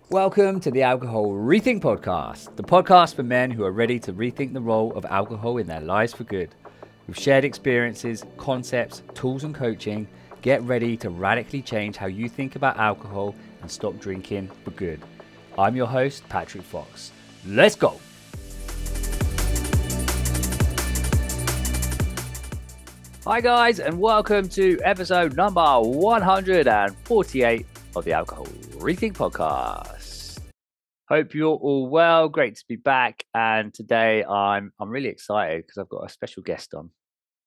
Welcome to the Alcohol Rethink Podcast, the podcast for men who are ready to rethink the role of alcohol in their lives for good. With shared experiences, concepts, tools, and coaching, get ready to radically change how you think about alcohol and stop drinking for good. I'm your host, Patrick Fox. Let's go! Hi, guys, and welcome to episode number 148 of the Alcohol Rethink Podcast. Hope you're all well. Great to be back. And today I'm really excited because I've got a special guest on.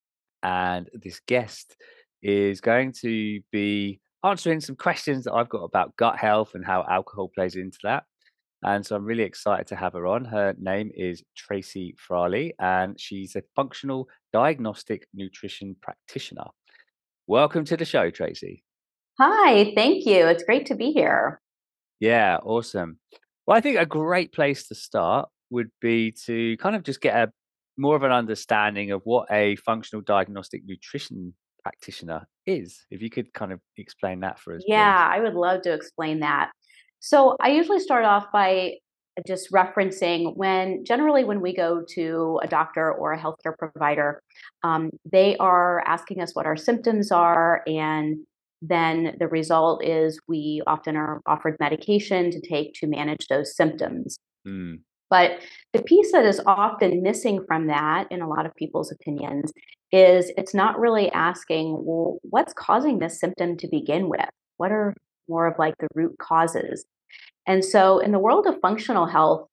And this guest is going to be answering some questions that I've got about gut health and how alcohol plays into that. And so I'm really excited to have her on. Her name is Tracy Fraley, and she's a functional diagnostic nutrition practitioner. Welcome to the show, Tracy. Hi, thank you. It's great to be here. Yeah, awesome. Well, I think a great place to start would be to kind of just get more of an understanding of what a functional diagnostic nutrition practitioner is. If you could kind of explain that for us, please. Yeah, I would love to explain that. So I usually start off by just referencing generally when we go to a doctor or a healthcare provider, they are asking us what our symptoms are, and then the result is we often are offered medication to take to manage those symptoms. Mm, But the piece that is often missing from that, in a lot of people's opinions, is it's not really asking, well, what's causing this symptom to begin with? What are more of like the root causes? And so in the world of functional health,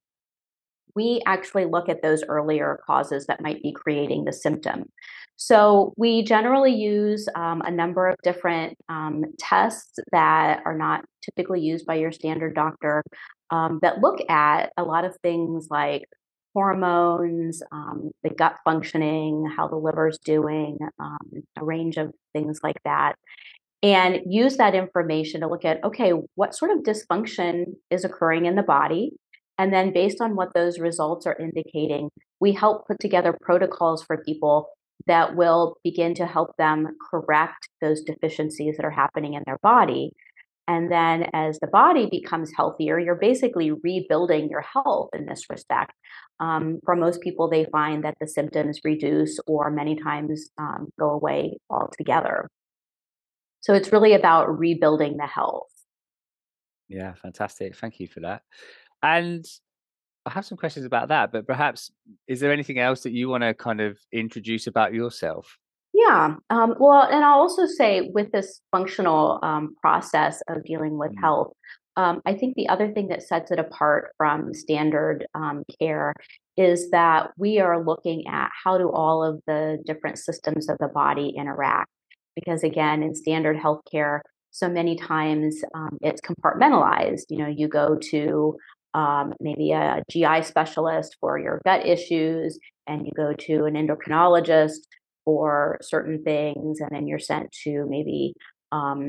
we actually look at those earlier causes that might be creating the symptom. So we generally use a number of different tests that are not typically used by your standard doctor that look at a lot of things like hormones, the gut functioning, how the liver's doing, a range of things like that. And use that information to look at, okay, what sort of dysfunction is occurring in the body? And then, based on what those results are indicating, we help put together protocols for people that will begin to help them correct those deficiencies that are happening in their body. And then, as the body becomes healthier, you're basically rebuilding your health in this respect. For most people, they find that the symptoms reduce or many times go away altogether. So it's really about rebuilding the health. yeah, fantastic. Thank you for that. And I have some questions about that, but perhaps is there anything else that you want to kind of introduce about yourself? Yeah. Well, and I'll also say with this functional process of dealing with Mm, health, I think the other thing that sets it apart from standard care is that we are looking at how do all of the different systems of the body interact. Because again, in standard healthcare, so many times it's compartmentalized. You know, you go to maybe a GI specialist for your gut issues, and you go to an endocrinologist for certain things, and then you're sent to maybe um,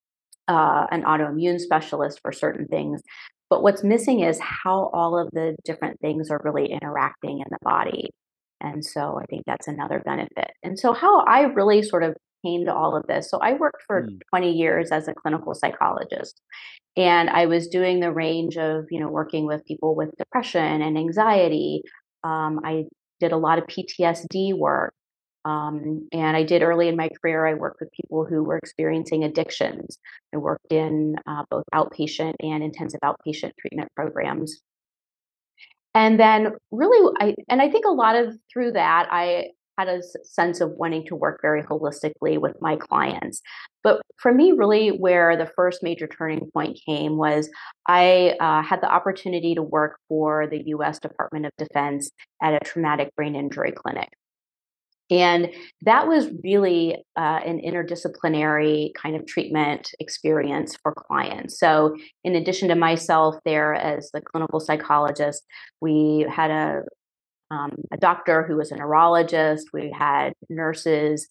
an autoimmune specialist for certain things. But what's missing is how all of the different things are really interacting in the body. And so I think that's another benefit. And so, how I really sort of came to all of this. So, I worked for mm, 20 years as a clinical psychologist. And I was doing the range of, working with people with depression and anxiety. I did a lot of PTSD work. And I did early in my career, I worked with people who were experiencing addictions. I worked in both outpatient and intensive outpatient treatment programs. And then really, I think a lot of through that, I had a sense of wanting to work very holistically with my clients. But for me, really, where the first major turning point came was I had the opportunity to work for the US Department of Defense at a traumatic brain injury clinic. And that was really an interdisciplinary kind of treatment experience for clients. So, in addition to myself there as the clinical psychologist, we had a doctor who was a neurologist, we had nurses,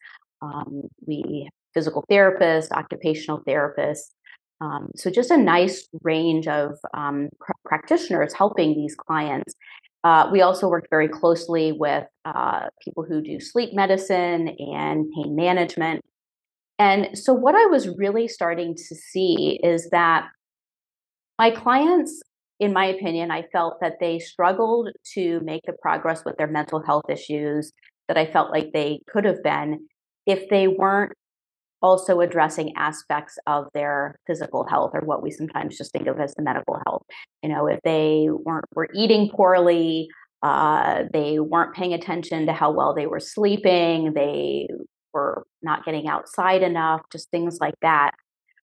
we physical therapists, occupational therapists. So, just a nice range of practitioners helping these clients. We also worked very closely with people who do sleep medicine and pain management. And so, what I was really starting to see is that My clients, in my opinion, I felt that they struggled to make the progress with their mental health issues that I felt like they could have been if they weren't also addressing aspects of their physical health, or what we sometimes just think of as the medical health. If they were eating poorly, they weren't paying attention to how well they were sleeping, they were not getting outside enough, just things like that.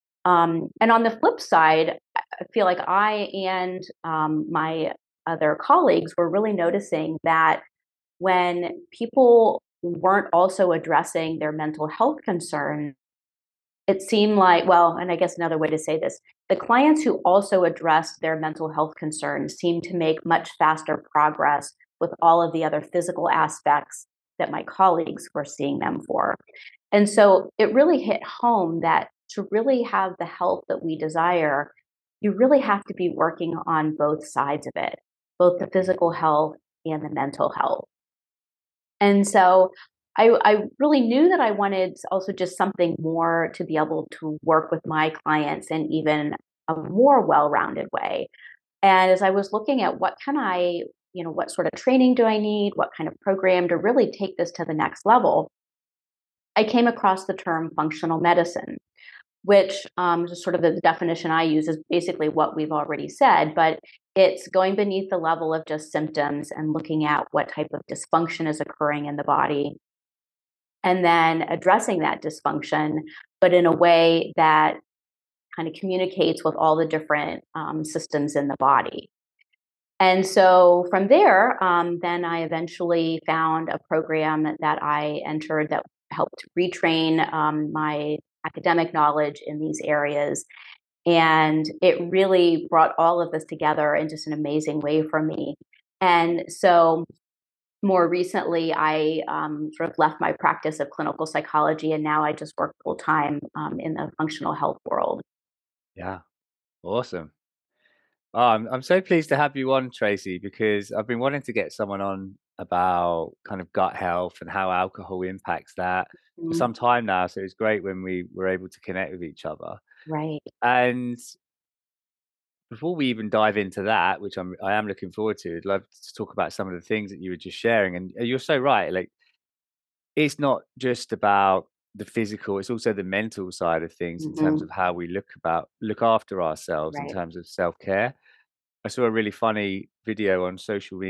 And on the flip side, I feel like I and my other colleagues were really noticing that when people weren't also addressing their mental health concerns, it seemed like, well, and I guess another way to say this, the clients who also addressed their mental health concerns seemed to make much faster progress with all of the other physical aspects that my colleagues were seeing them for. And so it really hit home that to really have the health that we desire, you really have to be working on both sides of it, both the physical health and the mental health. And so I really knew that I wanted also just something more to be able to work with my clients in even a more well-rounded way. And as I was looking at what can I, what sort of training do I need, what kind of program to really take this to the next level, I came across the term functional medicine, which is sort of the definition I use is basically what we've already said, but it's going beneath the level of just symptoms and looking at what type of dysfunction is occurring in the body, and then addressing that dysfunction, but in a way that kind of communicates with all the different systems in the body. And so from there, then I eventually found a program that I entered that helped retrain my academic knowledge in these areas. And it really brought all of this together in just an amazing way for me. And so more recently, I sort of left my practice of clinical psychology, and now I just work full time in the functional health world. Yeah, awesome. Oh, I'm so pleased to have you on, Tracy, because I've been wanting to get someone on about kind of gut health and how alcohol impacts that for Mm, some time now. So it's great when we were able to connect with each other. right. And before we even dive into that, which I am looking forward to, I'd love to talk about some of the things that you were just sharing. And you're so right. Like, it's not just about the physical, it's also the mental side of things in terms Hmm. of how we look after ourselves in Right. terms of self-care. I saw a really funny video on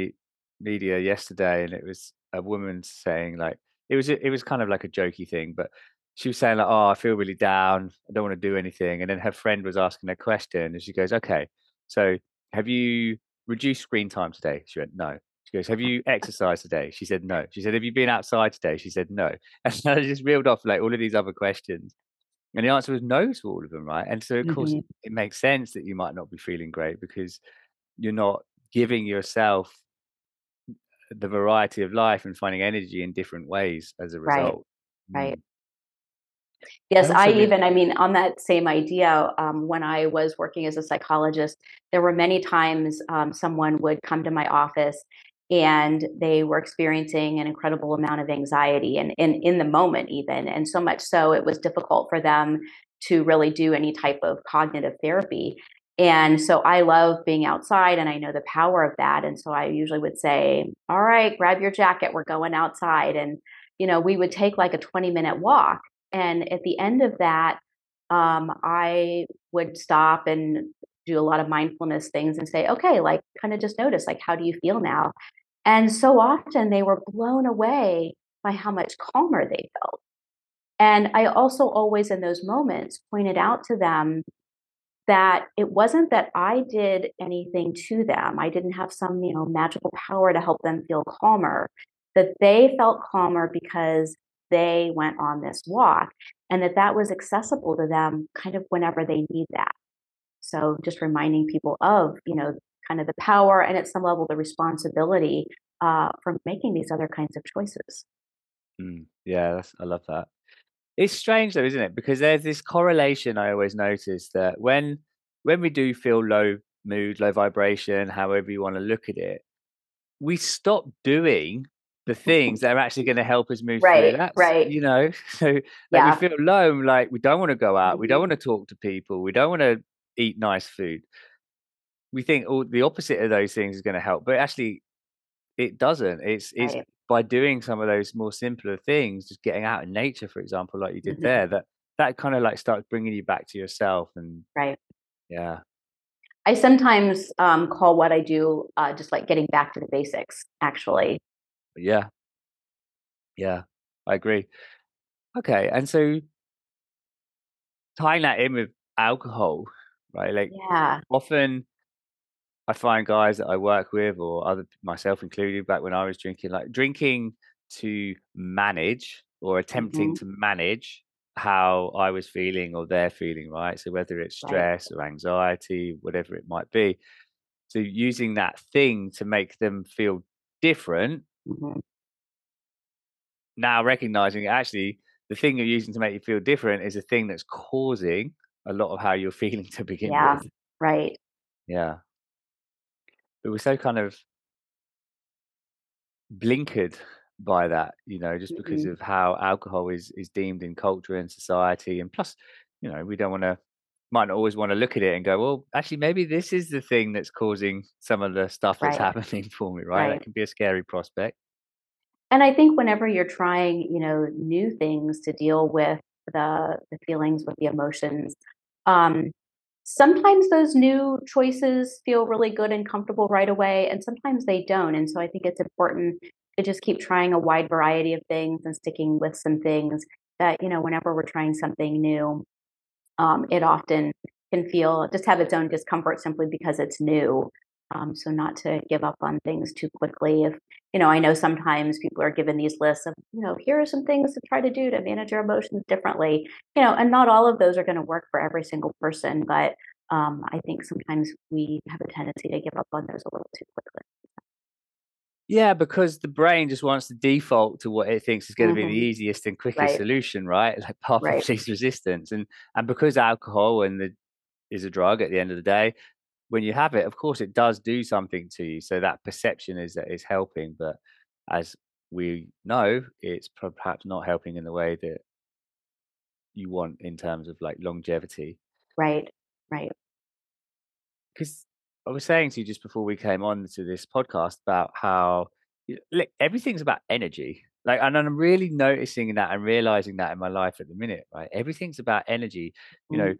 media yesterday, and it was a woman saying like it was kind of like a jokey thing, but she was saying like, "Oh, I feel really down. I don't want to do anything." And then her friend was asking her question, and she goes, "Okay, so have you reduced screen time today?" She went, "No." She goes, "Have you exercised today?" She said, "No." She said, "Have you been outside today?" She said, "No." And I just reeled off like all of these other questions. And the answer was no to all of them, right? And so, of course, Hmm. it makes sense that you might not be feeling great because you're not giving yourself the variety of life and finding energy in different ways as a Right. result. Right. Mm. I Yes, also really, I mean, on that same idea, when I was working as a psychologist, there were many times someone would come to my office and they were experiencing an incredible amount of anxiety and in the moment, even. And so much so, it was difficult for them to really do any type of cognitive therapy. And so I love being outside and I know the power of that. And so I usually would say, all right, grab your jacket, we're going outside. And, we would take like a 20-minute walk, and at the end of that, I would stop and do a lot of mindfulness things and say, okay, like kind of just notice, like, how do you feel now? And so often they were blown away by how much calmer they felt. And I also always, in those moments, pointed out to them that it wasn't that I did anything to them. I didn't have some, magical power to help them feel calmer, that they felt calmer because they went on this walk, and that was accessible to them kind of whenever they need that. So just reminding people of, kind of the power and at some level the responsibility for making these other kinds of choices. yeah, I love that. It's strange though, isn't it? Because there's this correlation I always notice that when we do feel low mood, low vibration, however you want to look at it, we stop doing the things that are actually going to help us move through. Right, That's, right. so like we Yeah. feel low, like we don't want to go out, we don't Hmm. want to talk to people, we don't want to eat nice food. we think all the opposite of those things is going to help, but actually it doesn't. It's Right. by doing some of those more simpler things, just getting out in nature, for example, like you did Mhm. there, that kind of like starts bringing you back to yourself. And Right. yeah, I sometimes call what I do just like getting back to the basics, actually. yeah, yeah, I agree. Okay, and so tying that in with alcohol, right? Like Yeah. often I find guys that I work with, or other myself included, back when I was drinking, like drinking to manage or attempting Hmm. to manage how I was feeling or they're feeling, right? So whether it's Right. stress or anxiety, whatever it might be. So using that thing to make them feel different, Hmm. now recognizing actually the thing you're using to make you feel different is a thing that's causing a lot of how you're feeling to begin Yeah. with. Right. Yeah. But we're so kind of blinkered by that, just because Hmm. of how alcohol is deemed in culture and society. And plus, we don't want to, might not always want to look at it and go, well, actually, maybe this is the thing that's causing some of the stuff that's Right. happening for me, right? That Right. can be a scary prospect. And I think whenever you're trying, new things to deal with the feelings, with the emotions, um, sometimes those new choices feel really good and comfortable right away, and sometimes they don't. And so I think it's important to just keep trying a wide variety of things and sticking with some things that, whenever we're trying something new, it often can feel just have its own discomfort simply because it's new. So not to give up on things too quickly. If I know sometimes people are given these lists of, here are some things to try to do to manage your emotions differently. And not all of those are going to work for every single person, but I think sometimes we have a tendency to give up on those a little too quickly. Yeah, because the brain just wants to default to what it thinks is going to be the Hmm. easiest and quickest Right. solution, right? Like path of Right. least resistance. And because alcohol is a drug at the end of the day, when you have it, of course, it does do something to you. So that perception is that it's helping, but as we know, it's perhaps not helping in the way that you want in terms of like longevity. Right. Right. Because I was saying to you just before we came on to this podcast about how look, everything's about energy. Like, and I'm really noticing that and realizing that in my life at the minute, right? Everything's about energy. You know, Mhm.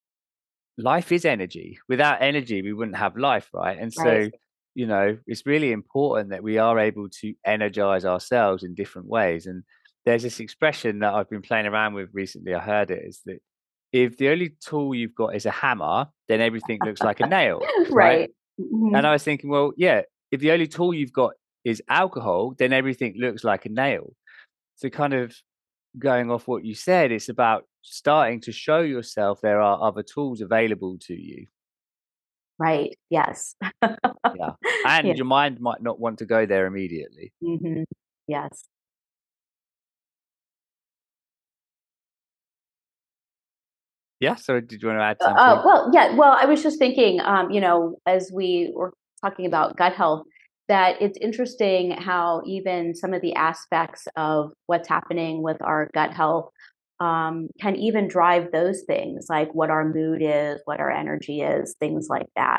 life is energy. Without energy, we wouldn't have life, right? And Right. so, it's really important that we are able to energize ourselves in different ways. And there's this expression that I've been playing around with recently. I heard it is that if the only tool you've got is a hammer, then everything looks like a nail, right? Right. And Mhm. I was thinking, well, yeah, if the only tool you've got is alcohol, then everything looks like a nail. So kind of going off what you said, it's about starting to show yourself there are other tools available to you. Right. Yes. Yeah. Yeah. And your mind might not want to go there immediately. Mhm. Yes. Yeah. So did you want to add something? Well, yeah. Well, I was just thinking, as we were talking about gut health, that it's interesting how even some of the aspects of what's happening with our gut health can even drive those things, like what our mood is, what our energy is, things like that.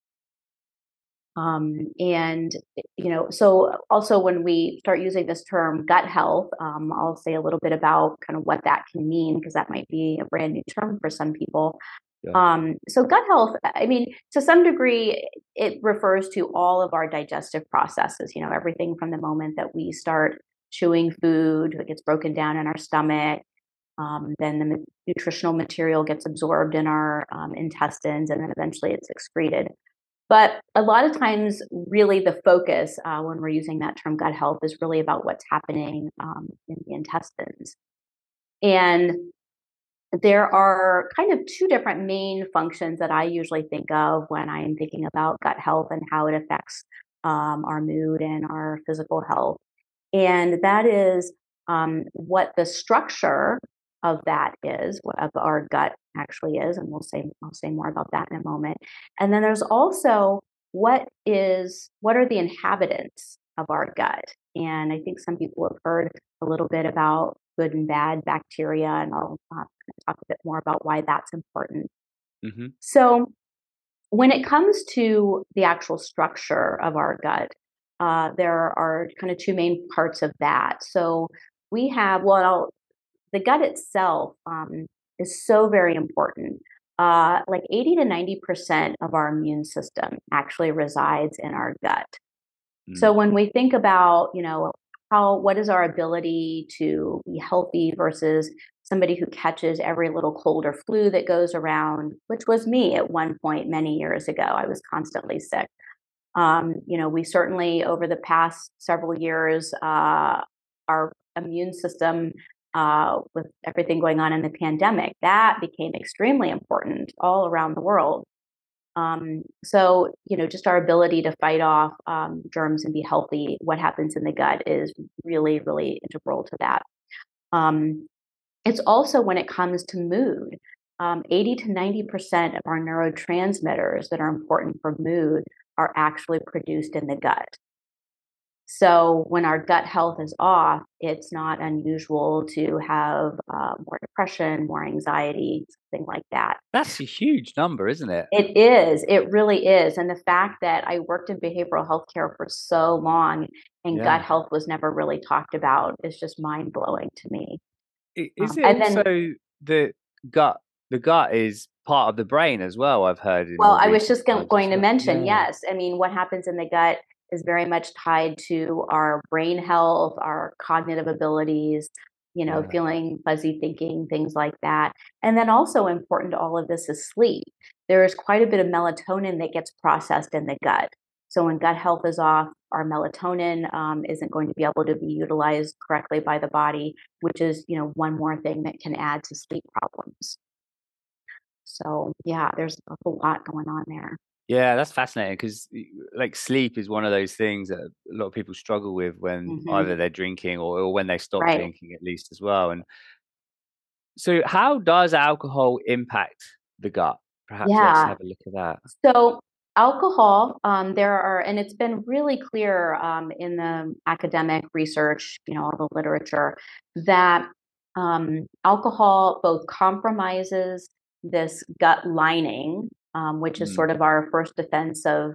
And so also when we start using this term gut health, I'll say a little bit about kind of what that can mean because that might be a brand new term for some people. Yeah. So gut health, I mean, to some degree, it refers to all of our digestive processes. Everything from the moment that we start chewing food, it gets broken down in our stomach. Then the nutritional material gets absorbed in our intestines, and then eventually it's excreted. But a lot of times, really, the focus when we're using that term gut health is really about what's happening in the intestines. And there are kind of two different main functions that I usually think of when I'm thinking about gut health and how it affects our mood and our physical health. And that is what the structure of that is, what of our gut actually is, and I'll say more about that in a moment. And then there's also what are the inhabitants of our gut? And I think some people have heard a little bit about good and bad bacteria, and I'll talk a bit more about why that's important. Hmm. So When it comes to the actual structure of our gut, there are kind of two main parts of that. So we have, well, the gut itself is so very important. Like 80 to 90% of our immune system actually resides in our gut. So Mm. when we think about, what is our ability to be healthy versus somebody who catches every little cold or flu that goes around, which was me at one point many years ago. I was constantly sick. We certainly, over the past several years, our immune system, with everything going on in the pandemic, that became extremely important all around the world. Just our ability to fight off germs and be healthy, what happens in the gut is really, really integral to that. Um, it's also when it comes to mood. 80 to 90% of our neurotransmitters that are important for mood are actually produced in the gut. So when our gut health is off, it's not unusual to have more depression, more anxiety, something like that. That's a huge number, isn't it? It is. It really is. And the fact that I worked in behavioral health care for so long and gut Yeah. health was never really talked about is just mind blowing to me. Is it And then, also the gut? The gut is part of the brain as well. I've heard in well, more I was recent just times as going to well. mention, Yeah. yes. I mean, what happens in the gut is very much tied to our brain health, our cognitive abilities, Yeah. feeling fuzzy thinking, things like that. And then also important to all of this is sleep. There is quite a bit of melatonin that gets processed in the gut. So when gut health is off, our melatonin isn't going to be able to be utilized correctly by the body, which is, one more thing that can add to sleep problems. So yeah, there's a whole lot going on there. Yeah, that's fascinating because like sleep is one of those things that a lot of people struggle with when Hmm. either they're drinking or when they stop Right. drinking at least as well. And so how does alcohol impact the gut? Perhaps let's Yeah. have a look at that. So alcohol, there are, and it's been really clear in the academic research, all the literature, that alcohol both compromises this gut lining, which is Mm, sort of our first defense of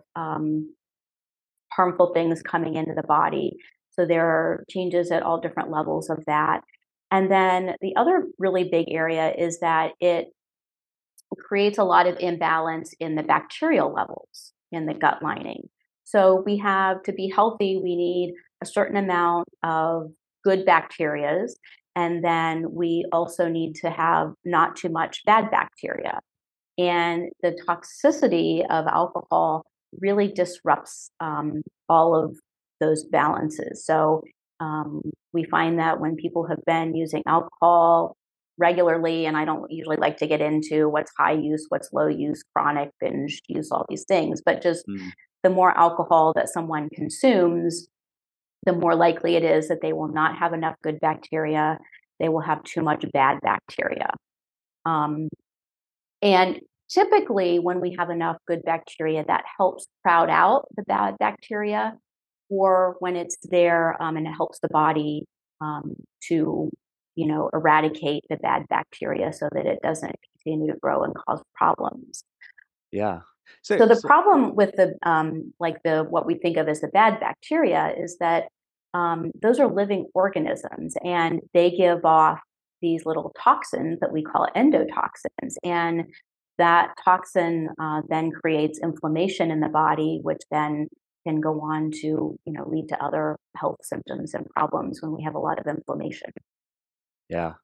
harmful things coming into the body. So there are changes at all different levels of that. And then the other really big area is that it creates a lot of imbalance in the bacterial levels in the gut lining. So we have to be healthy, we need a certain amount of good bacterias, and then we also need to have not too much bad bacteria. And the toxicity of alcohol really disrupts all of those balances. So um, we find that when people have been using alcohol regularly, and I don't usually like to get into what's high use, what's low use, chronic, binge use, all these things, but just mm, the more alcohol that someone consumes, the more likely it is that they will not have enough good bacteria. They will have too much bad bacteria. Um, and typically, when we have enough good bacteria, that helps crowd out the bad bacteria, or when it's there and it helps the body to, eradicate the bad bacteria so that it doesn't continue to grow and cause problems. yeah. So the So problem with the like the what we think of as the bad bacteria is that those are living organisms and they give off these little toxins that we call endotoxins, and that toxin then creates inflammation in the body, which then can go on to lead to other health symptoms and problems when we have a lot of inflammation. yeah,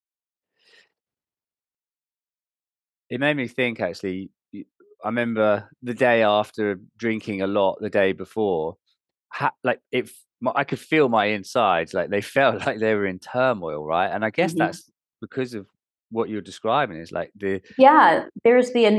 it made me think actually. I remember the day after drinking a lot the day before, like I could feel my insides, like they felt like they were in turmoil, right? And I guess Mhm. that's because of what you're describing is like the Yeah, there's the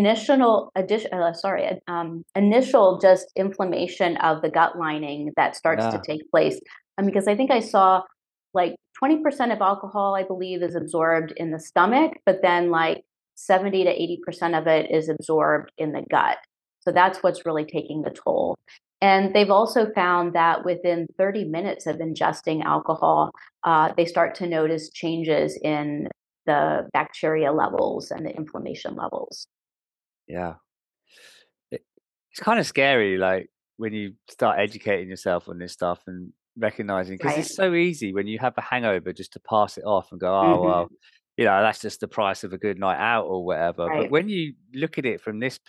initial just inflammation of the gut lining that starts to yeah, take place. Because I think I saw like 20% of alcohol, I believe, is absorbed in the stomach, but then like 70 to 80% of it is absorbed in the gut. So that's what's really taking the toll. And they've also found that within 30 minutes of ingesting alcohol, they start to notice changes in the bacteria levels and the inflammation levels. yeah. it's kind of scary, like when you start educating yourself on this stuff and recognizing, because Right. it's so easy when you have a hangover just to pass it off and go, oh, Hmm. well, that's just the price of a good night out or whatever. But Right. when you look at it from this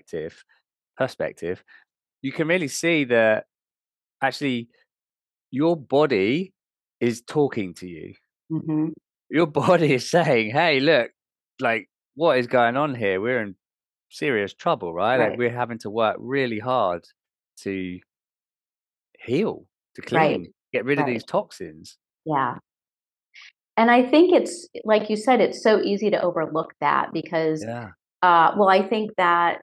perspective, you can really see that actually your body is talking to you. Hmm. Your body is saying, hey, look, like what is going on here? We're in serious trouble, right? Like Right. we're having to work really hard to heal, to Right. clean, get rid of Right. these toxins. Yeah. And I think it's like you said, it's so easy to overlook that because, Yeah. well, I think that,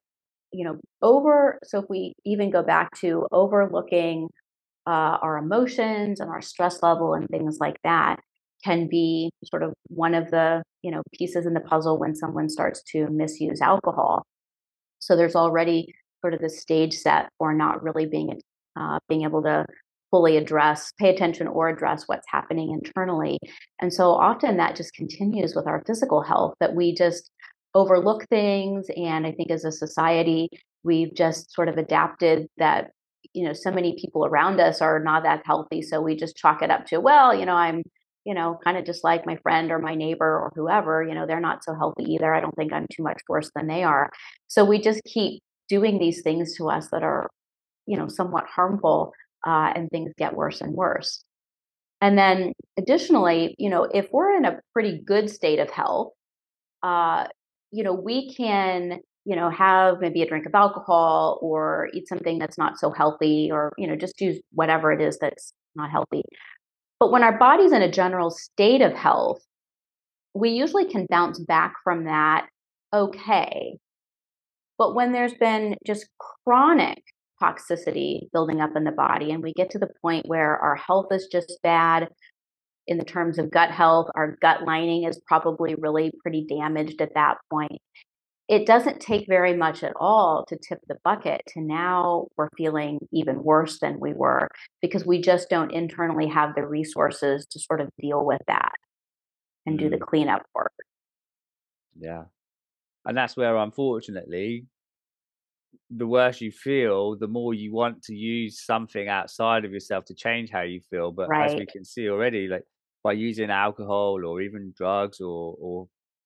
over, so if we even go back to overlooking our emotions and our stress level and things like that can be sort of one of the, pieces in the puzzle when someone starts to misuse alcohol. So there's already sort of the stage set for not really being able to fully pay attention or address what's happening internally. And so often that just continues with our physical health that we just overlook things. And I think as a society, we've just sort of adapted that, so many people around us are not that healthy. So we just chalk it up to, well, I'm kind of just like my friend or my neighbor or whoever, they're not so healthy either. I don't think I'm too much worse than they are. So we just keep doing these things to us that are, somewhat harmful, and things get worse and worse. And then additionally, if we're in a pretty good state of health, uh, we can, have maybe a drink of alcohol or eat something that's not so healthy or, just use whatever it is that's not healthy. But when our body's in a general state of health, we usually can bounce back from that okay. But when there's been just chronic toxicity building up in the body, and we get to the point where our health is just bad in the terms of gut health, our gut lining is probably really pretty damaged at that point. It doesn't take very much at all to tip the bucket to now we're feeling even worse than we were because we just don't internally have the resources to sort of deal with that and do the Mm, cleanup work. yeah. And that's where, unfortunately, the worse you feel, the more you want to use something outside of yourself to change how you feel. But as Right. we can see already, like by using alcohol or even drugs or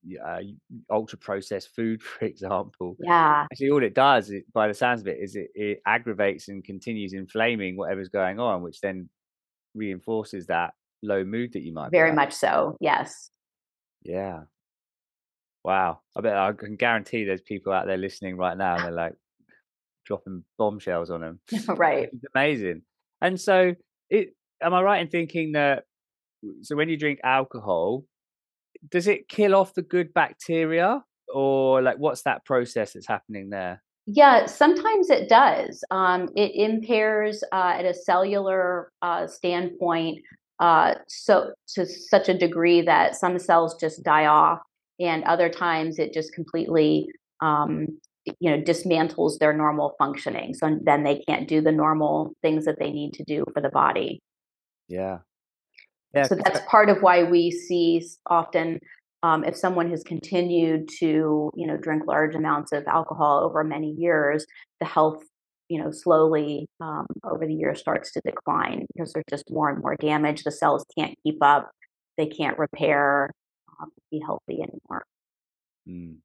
ultra processed food, for example, Yeah. actually all it does, by the sounds of it, is it aggravates and continues inflaming whatever's going on, which then reinforces that low mood that you might be Very at. much so. Yes. Yeah. Wow. I can guarantee there's people out there listening right now and they're like dropping bombshells on them, Right. which is amazing. And so it am I right in thinking that so when you drink alcohol, does it kill off the good bacteria or like what's that process that's happening there? Yeah, sometimes it does. It impairs at a cellular standpoint, so to such a degree that some cells just die off, and other times it just completely, um, dismantles their normal functioning. So then they can't do the normal things that they need to do for the body. Yeah. Yeah, So 'cause that's part of why we see often, if someone has continued to, drink large amounts of alcohol over many years, the health, slowly over the years starts to decline because there's just more and more damage. The cells can't keep up; they can't repair, be healthy anymore. mm.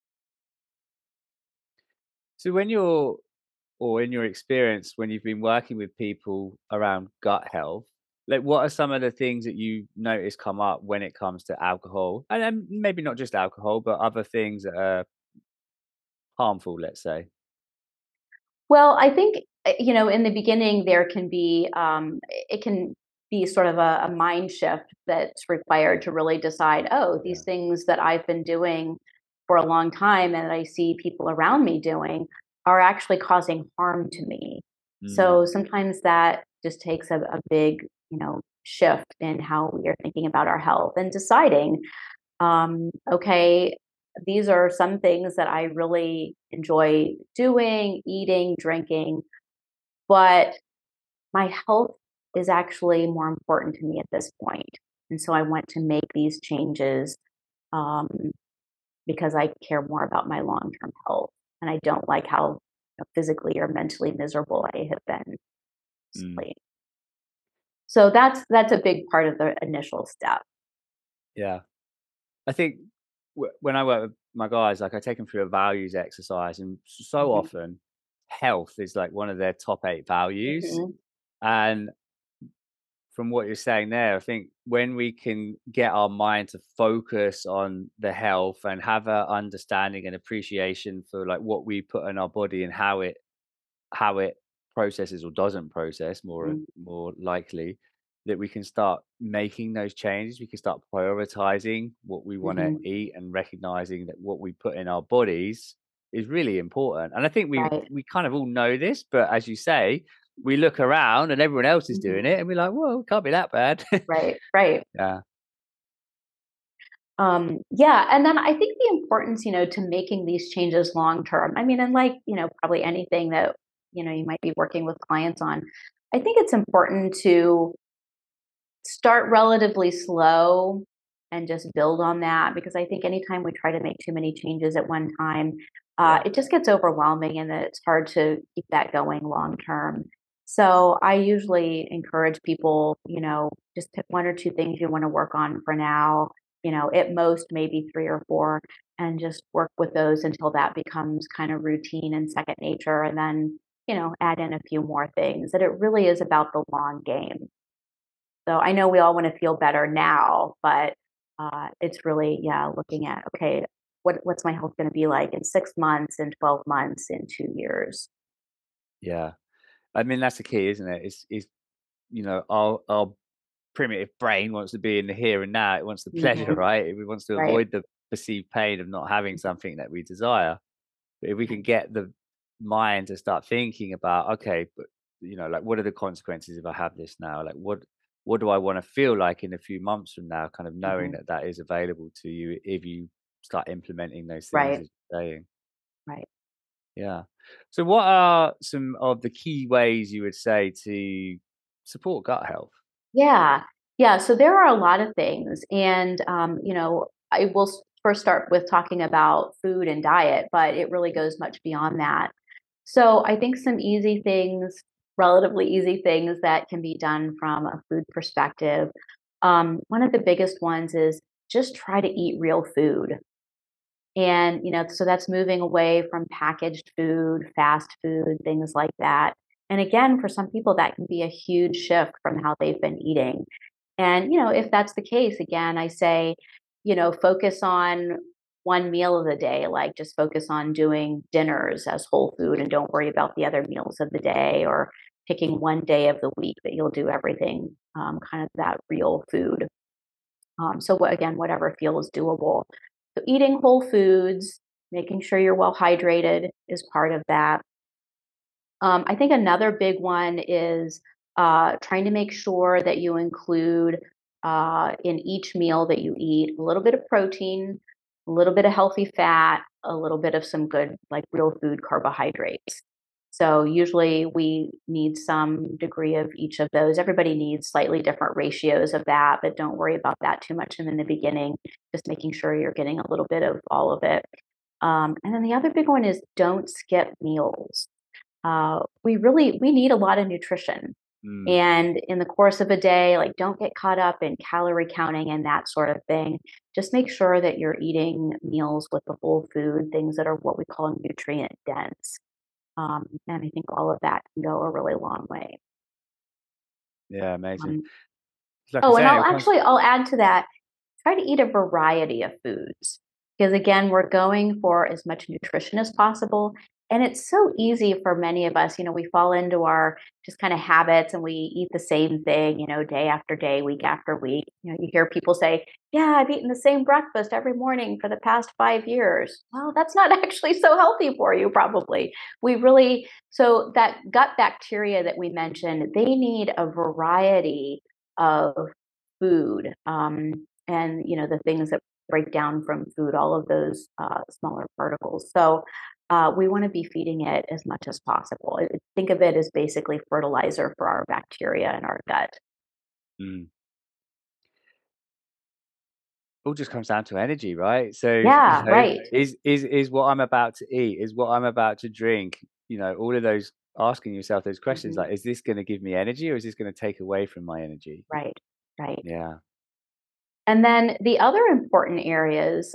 So when you're or in your experience when you've been working with people around gut health, like what are some of the things that you notice come up when it comes to alcohol? And then maybe not just alcohol, but other things that are harmful, let's say. Well, I think, in the beginning, it can be sort of a mind shift that's required to really decide, oh, Yeah. these things that I've been doing for a long time and that I see people around me doing are actually causing harm to me. Mm, So sometimes that just takes a big, shift in how we are thinking about our health and deciding, okay, these are some things that I really enjoy doing, eating, drinking, but my health is actually more important to me at this point. And so I want to make these changes, um, because I care more about my long term health. And I don't like how physically or mentally miserable I have been Mm, recently. So that's a big part of the initial step. yeah. I think when I work with my guys, like I take them through a values exercise, and so Mhm, often health is like one of their top 8 values. mhm, And from what you're saying there, I think when we can get our mind to focus on the health and have a understanding and appreciation for like what we put in our body and how it processes or doesn't process, mhm, more likely, that we can start making those changes. We can start prioritizing what we want to mhm. eat and recognizing that what we put in our bodies is really important. And I think we Right. we kind of all know this, but as you say, we look around and everyone else is Mhm. doing it, and we're like, "Well, it can't be that bad." Right, right. Yeah, Yeah, and then I think the importance, to making these changes long term. I mean, and like, probably anything that, you might be working with clients on, I think it's important to start relatively slow and just build on that, because I think anytime we try to make too many changes at one time, yeah, it just gets overwhelming and then it's hard to keep that going long term. So I usually encourage people, just pick one or two things you want to work on for now, at most maybe three or four, and just work with those until that becomes kind of routine and second nature. And then, add in a few more things. That it really is about the long game. So I know we all want to feel better now, but it's really, yeah, looking at, okay, what's my health going to be like in 6 months, in 12 months, in 2 years? yeah. I mean, that's the key, isn't it? Is our primitive brain wants to be in the here and now. It wants the pleasure, Hmm. right? It wants to Right. avoid the perceived pain of not having something that we desire. But if we can get the mind to start thinking about, okay, but like what are the consequences if I have this now? Like what do I want to feel like in a few months from now? Kind of knowing Hmm. that that is available to you if you start implementing those things Right. as you're saying. Right. Yeah. So what are some of the key ways you would say to support gut health? Yeah. Yeah. So there are a lot of things. And, I will first start with talking about food and diet, but it really goes much beyond that. So I think some easy things, relatively easy things that can be done from a food perspective. One of the biggest ones is just try to eat real food. And, so that's moving away from packaged food, fast food, things like that. And again, for some people, that can be a huge shift from how they've been eating. And, if that's the case, again, I say, focus on one meal of the day, like just focus on doing dinners as whole food and don't worry about the other meals of the day, or picking one day of the week that you'll do everything kind of that real food. So again, whatever feels doable. So eating whole foods, making sure you're well hydrated is part of that. I think another big one is trying to make sure that you include in each meal that you eat a little bit of protein, a little bit of healthy fat, a little bit of some good, like real food carbohydrates. So usually we need some degree of each of those. Everybody needs slightly different ratios of that, but don't worry about that too much in the beginning. Just making sure you're getting a little bit of all of it. And then the other big one is don't skip meals. We need a lot of nutrition, Mm, and in the course of a day, like, don't get caught up in calorie counting and that sort of thing. Just make sure that you're eating meals with the whole food, things that are what we call nutrient dense. And I think all of that can go a really long way. yeah, amazing. Um, Like I oh, and say, it comes. I'll add to that, try to eat a variety of foods, because again, we're going for as much nutrition as possible. And it's so easy for many of us, we fall into our just kind of habits and we eat the same thing, day after day, week after week. You hear people say, yeah, I've eaten the same breakfast every morning for the past 5 years. Well, that's not actually so healthy for you, probably. So that gut bacteria that we mentioned, they need a variety of food. And the things that break down from food, all of those smaller particles. So we want to be feeding it as much as possible. Think of it as basically fertilizer for our bacteria in our gut. Mm. All just comes down to energy, right? So, Yeah, right. is what I'm about to eat, is what I'm about to drink all of those, asking yourself those questions, Mhm. like, is this going to give me energy or is this going to take away from my energy? Right, right. Yeah. And then the other important areas,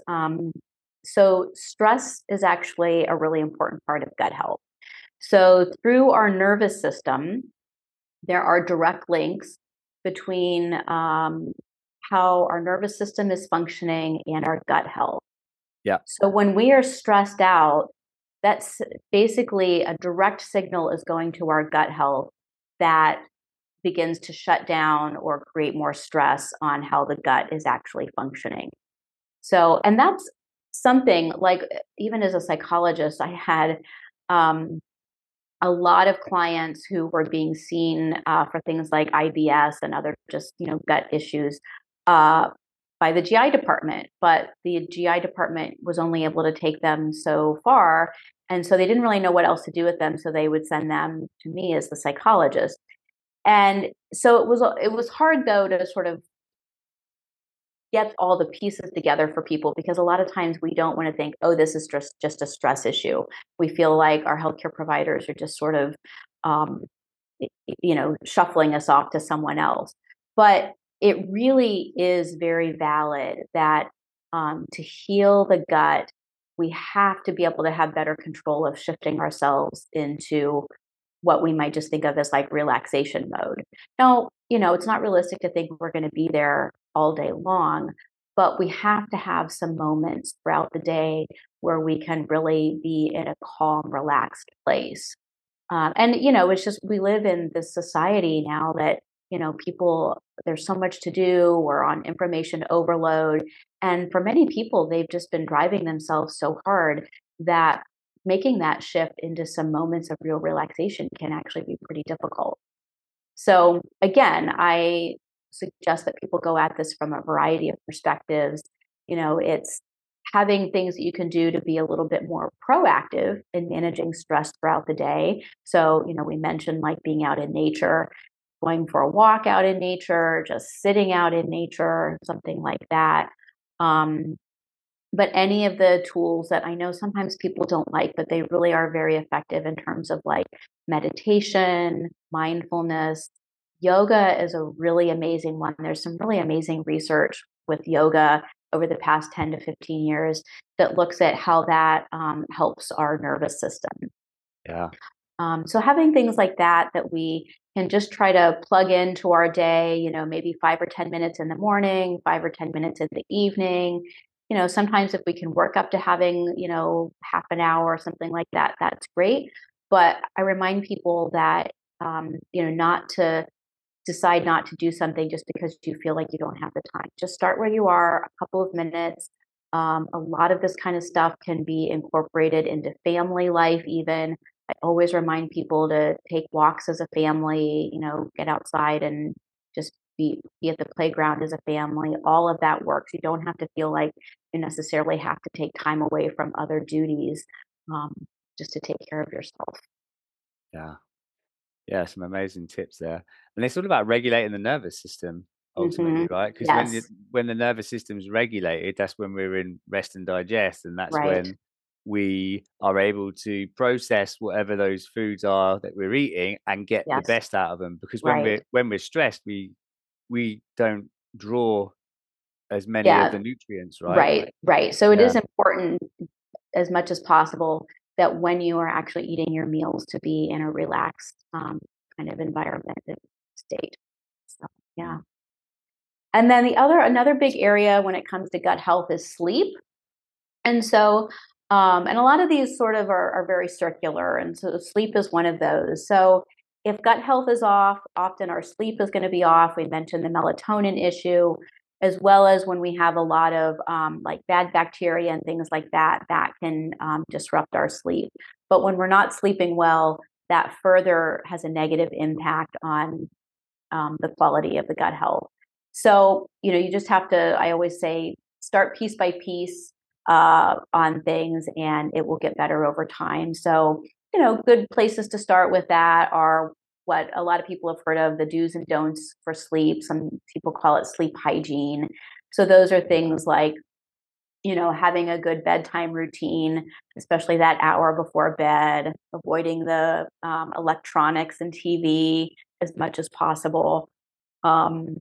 so stress is actually a really important part of gut health. So through our nervous system, there are direct links between how our nervous system is functioning and our gut health. Yeah. So when we are stressed out, that's basically a direct signal is going to our gut health that begins to shut down or create more stress on how the gut is actually functioning. So, and that's something like, even as a psychologist, I had um, a lot of clients who were being seen for things like IBS and other just, gut issues uh, by the GI department. But the GI department was only able to take them so far. And so they didn't really know what else to do with them. So they would send them to me as the psychologist. And so it was hard though to sort of get all the pieces together for people, because a lot of times we don't want to think, oh, this is just a stress issue. We feel like our healthcare providers are just sort of, um, shuffling us off to someone else. But it really is very valid that to heal the gut, we have to be able to have better control of shifting ourselves into what we might just think of as like relaxation mode. Now, it's not realistic to think we're going to be there all day long, but we have to have some moments throughout the day where we can really be in a calm, relaxed place. And, it's just we live in this society now that, people, there's so much to do. We're on information overload. And for many people, they've just been driving themselves so hard that making that shift into some moments of real relaxation can actually be pretty difficult. So, again, I suggest that people go at this from a variety of perspectives. It's having things that you can do to be a little bit more proactive in managing stress throughout the day. So, we mentioned like being out in nature, going for a walk out in nature, just sitting out in nature, something like that. Um, but any of the tools that I know sometimes people don't like, but they really are very effective in terms of like meditation, mindfulness. Yoga is a really amazing one. There's some really amazing research with yoga over the past 10 to 15 years that looks at how that helps our nervous system. Yeah. So having things like that we can just try to plug into our day, maybe 5 or 10 minutes in the morning, 5 or 10 minutes in the evening. Sometimes if we can work up to having, half an hour or something like that, that's great. But I remind people that, not to decide not to do something just because you feel like you don't have the time. Just start where you are, a couple of minutes. A lot of this kind of stuff can be incorporated into family life, even. I always remind people to take walks as a family, get outside and just be at the playground as a family. All of that works. You don't have to feel like you necessarily have to take time away from other duties um, just to take care of yourself. Yeah. Yeah, some amazing tips there. And it's all about regulating the nervous system ultimately, Hmm. right? Because Yes, when the nervous system's regulated, that's when we're in rest and digest, and that's right. when we are able to process whatever those foods are that we're eating and get the Yes, best out of them. Because right. when we're stressed, we don't draw as many of Yeah, the nutrients, right? right, right. So it Yeah. is important as much as possible that when you are actually eating your meals to be in a relaxed kind of environment and state. So yeah. Mm. And then another big area when it comes to gut health is sleep. And so and a lot of these sort of are very circular. And so sleep is one of those. So if gut health is off, often our sleep is going to be off. We mentioned the melatonin issue, as well as when we have a lot of like bad bacteria and things like that, that can disrupt our sleep. But when we're not sleeping well, that further has a negative impact on the quality of the gut health. So, you just have to, I always say, start piece by piece on things and it will get better over time. So, good places to start with that are what a lot of people have heard of, the do's and don'ts for sleep. Some people call it sleep hygiene. So, those are things like having a good bedtime routine, especially that hour before bed, avoiding the electronics and TV as much as possible. Um,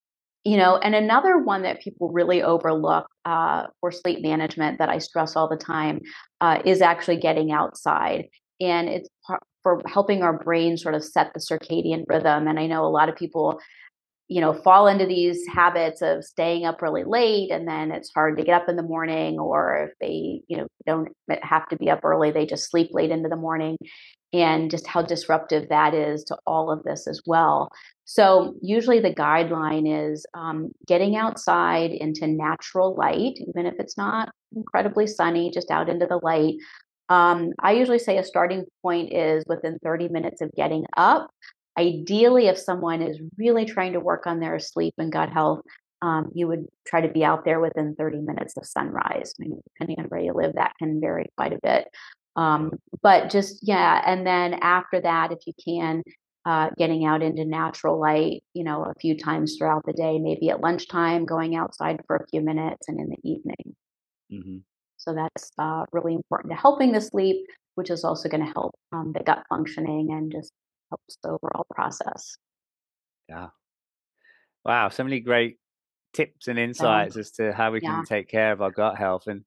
and another one that people really overlook for sleep management that I stress all the time is actually getting outside. And it's for helping our brain sort of set the circadian rhythm. And I know a lot of people fall into these habits of staying up really late, and then it's hard to get up in the morning, or if they, don't have to be up early, they just sleep late into the morning, and just how disruptive that is to all of this as well. So usually the guideline is getting outside into natural light, even if it's not incredibly sunny, just out into the light. I usually say a starting point is within 30 minutes of getting up. Ideally, if someone is really trying to work on their sleep and gut health, you would try to be out there within 30 minutes of sunrise. I mean, depending on where you live, that can vary quite a bit. But just, yeah. And then after that, if you can, getting out into natural light, a few times throughout the day, maybe at lunchtime, going outside for a few minutes, and in the evening. Hmm. So that's really important to helping the sleep, which is also going to help the gut functioning and just helps the overall process. Yeah. Wow. So many great tips and So, insights as to how we yeah. can take care of our gut health. And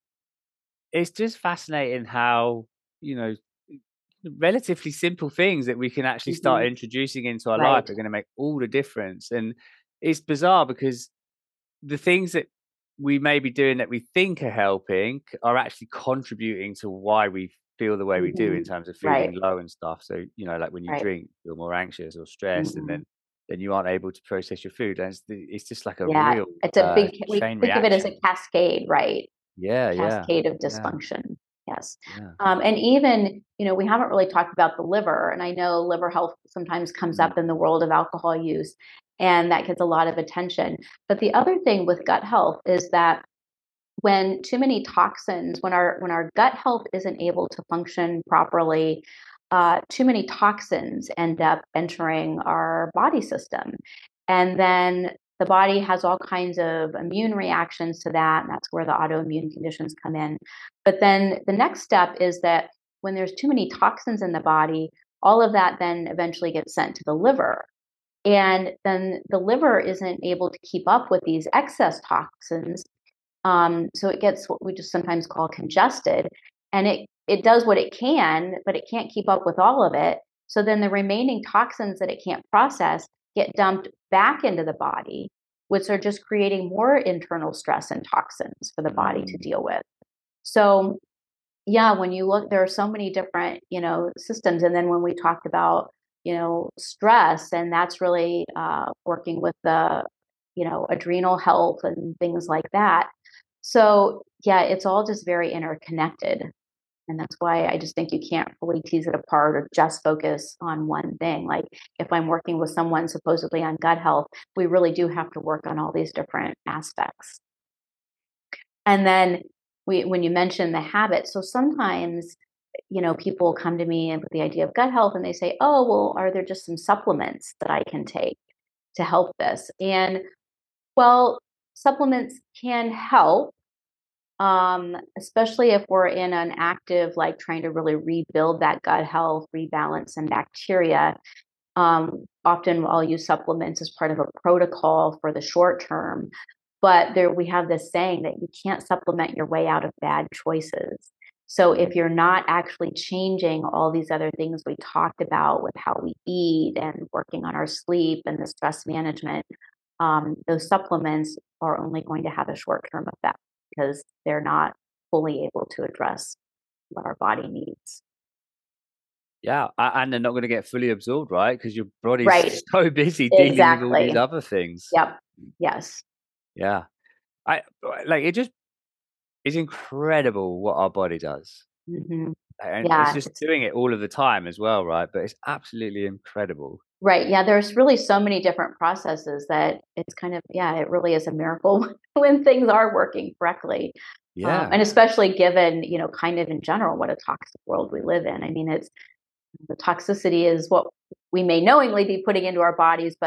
it's just fascinating how, you know, relatively simple things that we can actually start Hmm. introducing into our life Right. are going to make all the difference. And it's bizarre because the things that we may be doing that we think are helping are actually contributing to why we feel the way we do in Hmm. terms of feeling Right. low and stuff. So, like when you Right. drink, you're more anxious or stressed, and Hmm. then you aren't able to process your food. And it's just like a Yeah. real It's a big, we chain think of it as a reaction. cascade, right? Yeah, yeah, Cascade of yeah, dysfunction. Yes. yeah. And even, we haven't really talked about the liver. And I know liver health sometimes comes Mm, up in the world of alcohol use, and that gets a lot of attention. But the other thing with gut health is that when too many toxins, when our gut health isn't able to function properly, too many toxins end up entering our body system, and then the body has all kinds of immune reactions to that, and that's where the autoimmune conditions come in. But then the next step is that when there's too many toxins in the body, all of that then eventually gets sent to the liver. And then the liver isn't able to keep up with these excess toxins, so it gets what we just sometimes call congested, and it does what it can, but it can't keep up with all of it. So then the remaining toxins that it can't process get dumped back into the body, which are just creating more internal stress and toxins for the body to mm. deal with. So yeah, when you look, there are so many different, systems. And then when we talked about, stress, and that's really working with the, adrenal health and things like that. So yeah, it's all just very interconnected. And that's why I just think you can't fully tease it apart or just focus on one thing. Like if I'm working with someone supposedly on gut health, we really do have to work on all these different aspects. And then when you mention the habit, so sometimes, people come to me with the idea of gut health and they say, oh, well, are there just some supplements that I can take to help this? And well, supplements can help, especially if we're in an active, like trying to really rebuild that gut health, rebalance some bacteria. Often I'll use supplements as part of a protocol for the short term. But there we have this saying that you can't supplement your way out of bad choices. So if you're not actually changing all these other things we talked about with how we eat and working on our sleep and the stress management, those supplements are only going to have a short-term effect because they're not fully able to address what our body needs. Yeah, and they're not going to get fully absorbed, right? Because your Right. body's so busy dealing with all these Exactly. other things. Yep. Yes. Yeah, I like it. Just it's incredible what our body does, Hmm. and it's Yeah. just doing it all of the time as well, right? But it's absolutely incredible. Right. Yeah. There's really so many different processes that it's kind of, yeah, it really is a miracle when things are working correctly. Yeah, And especially given, kind of in general, what a toxic world we live in. I mean, it's the toxicity is what we may knowingly be putting into our bodies, but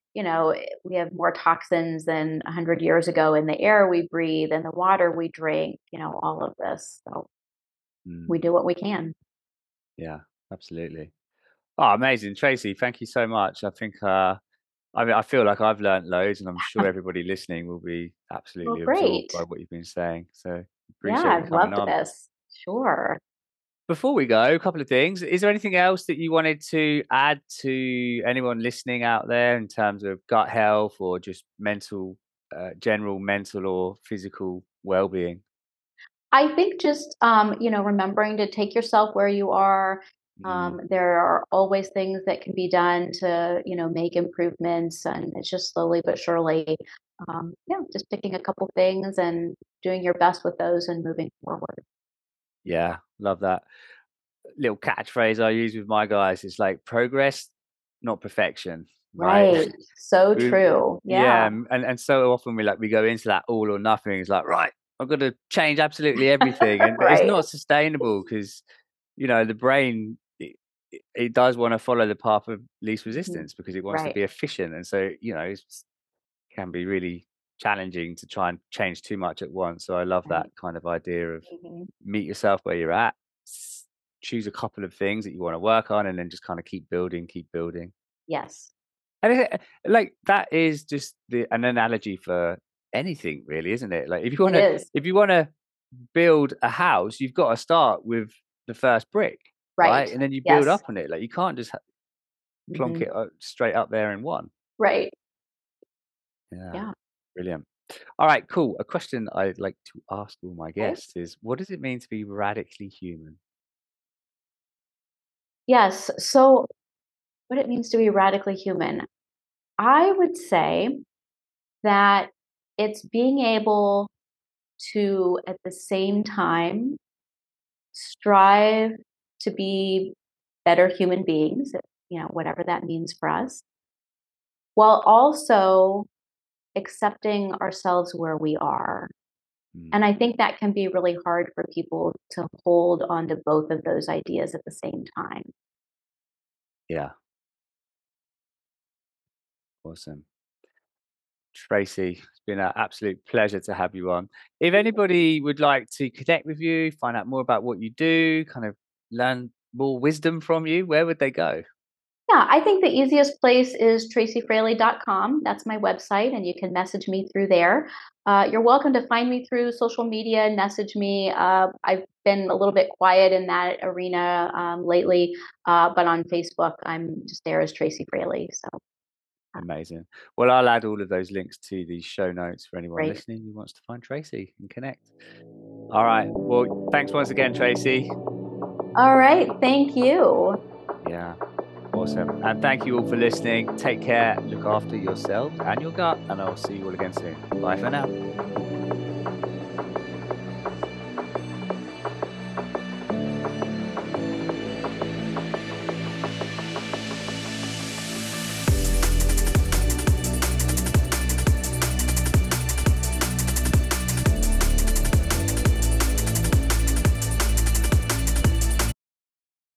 we have more toxins than 100 years ago in the air we breathe and the water we drink, all of this. So Mm, we do what we can. yeah, absolutely. Oh, amazing, Tracy. Thank you so much. I think I mean, I feel like I've learned loads, and I'm sure everybody listening will be Well, absolutely absorbed great. by what you've been saying. So Yeah, appreciate you I've coming loved on. this. Sure. Before we go, a couple of things. Is there anything else that you wanted to add to anyone listening out there in terms of gut health or just general mental or physical well-being? I think just, remembering to take yourself where you are. Mm, There are always things that can be done to, make improvements, and it's just slowly but surely, yeah, just picking a couple things and doing your best with those and moving forward. yeah, love that. Little catchphrase I use with my guys is like progress, not perfection, right? Right. So We true. yeah, Yeah. and so often we go into that all or nothing. It's like, right, I've got to change absolutely everything, but it's Right. not sustainable because the brain it does want to follow the path of least Mhm. resistance because it wants to Right. be efficient, and so it can be really challenging to try and change too much at once. So I love that Right. kind of idea of Mhm. meet yourself where you're at, choose a couple of things that you want to work on, and then just kind of keep building, keep building. Yes, And like that is just an analogy for anything, really, isn't it? Like it is. if you want to build a house, you've got to start with the first brick, Right. right? And then you build Yes. up on it. Like you can't just plonk Mhm. it straight up there in one. Right. Yeah, Yeah. brilliant. All right, cool. A question I'd like to ask all my Okay. guests is, what does it mean to be radically human? Yes. So, what it means to be radically human, I would say that it's being able to, at the same time, strive to be better human beings, whatever that means for us, while also accepting ourselves where we are. And Mm, I think that can be really hard for people to hold on to both of those ideas at the same time. yeah, awesome. Tracy, it's been an absolute pleasure to have you on. If anybody would like to connect with you, find out more about what you do, kind of learn more wisdom from you, where would they go? Yeah, I think the easiest place is tracyfraley.com. That's my website, and you can message me through there. You're welcome to find me through social media and message me. I've been a little bit quiet in that arena lately, but on Facebook, I'm just there as Tracy Fraley. So Amazing. Well, I'll add all of those links to the show notes for anyone great. listening who wants to find Tracy and connect. All right. Well, thanks once again, Tracy. All right. Thank you. Yeah. Awesome. And thank you all for listening. Take care, look after yourselves and your gut, and I'll see you all again soon. Bye for now.